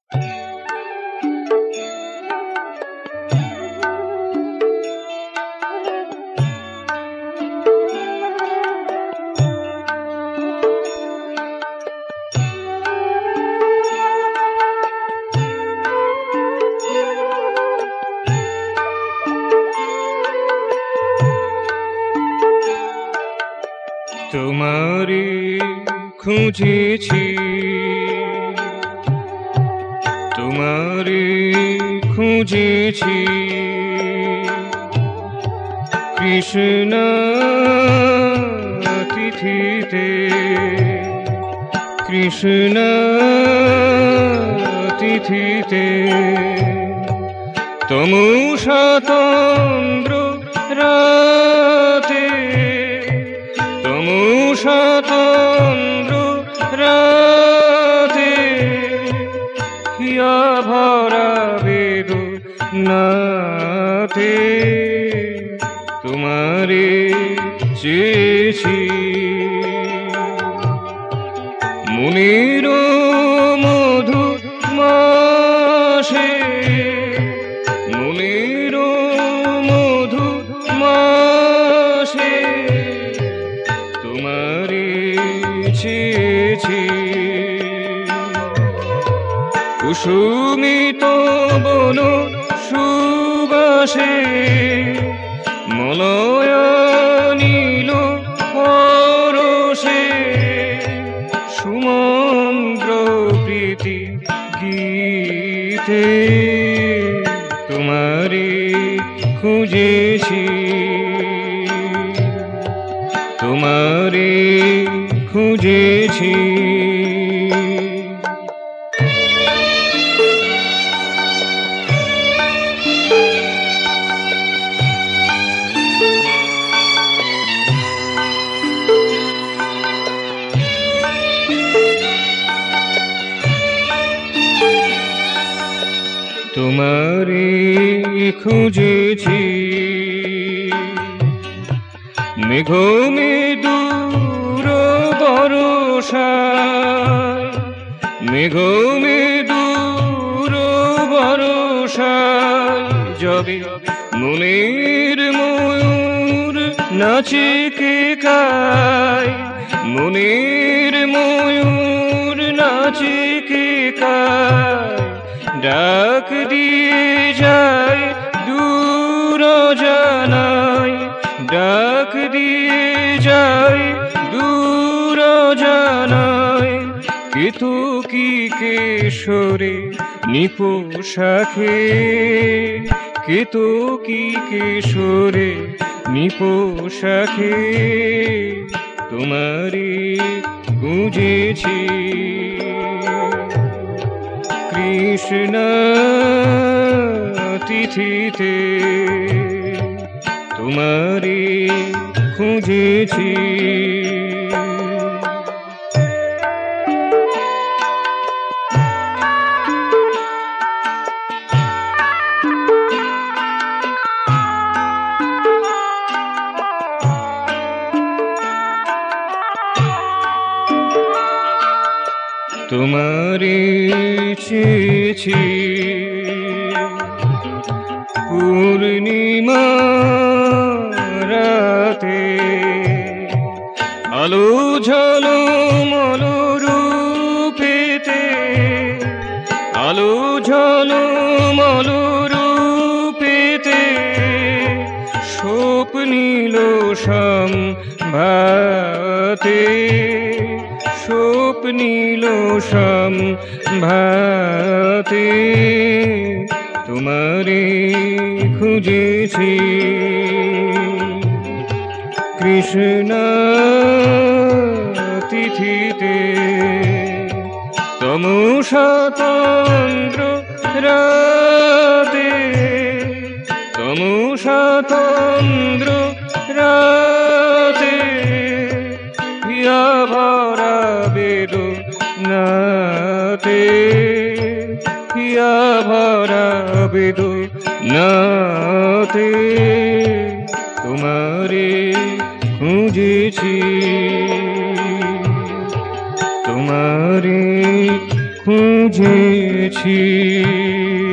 তোমারে খুঁজেছি, তোমারে খুঁজেছি, কৃষ্ণ তিথিতে, কৃষ্ণ তিথিতে, তমুষা তন্দ্র রাতে, তমুষা তন্দ্র রাতে, হিয়া ভরা বেদনাতে, তোমারে চেয়েছি। মুনির মধু মাসে, মুনির মধু মাসে, তোমারে চেয়েছি। কুসুমিত বন সুবাসে, মলয় নীল পরশে, সুমন্দ্র প্রীতি গীতে, তোমারে খুঁজেছি, তোমারে খুঁজেছি। তোমারে খুঁজেছি, মেঘ মেদুর বরষায়, মেঘ মেদুর বরষায়, যবে মনের ময়ূর নাচে কে কায়, মনের ময়ূর নাচে কে কায়, ডাক দিয়ে যায় দূর জানাই, ডাক দিয়ে যায় দূর জানাই, কেতকী কেশরে নিপোষাখে, কেতকী কেশরে নিপোষাখে, তোমারে খুঁজেছি। কৃষ্ণ তিথিতে, তোমারে খুঁজেছি। তোমারে চেয়েছি, পূর্ণিমা রাতে, আলো ঝলমল রূপেতে, আলো ঝলমল রূপেতে, স্বপ্নিল সম্ভাতে, স্বপ্নিল সম্ভাতে, তোমারে খুঁজেছি। কৃষ্ণ তিথিতে, তমুষা তন্দ্র রাতে, তমুষা তন্দ্র রাতে, হিয়া ভরা বেদনাতে, হিয়া ভরা বেদনাতে, তোমারে খুঁজেছি, তোমারে খুঁজেছি।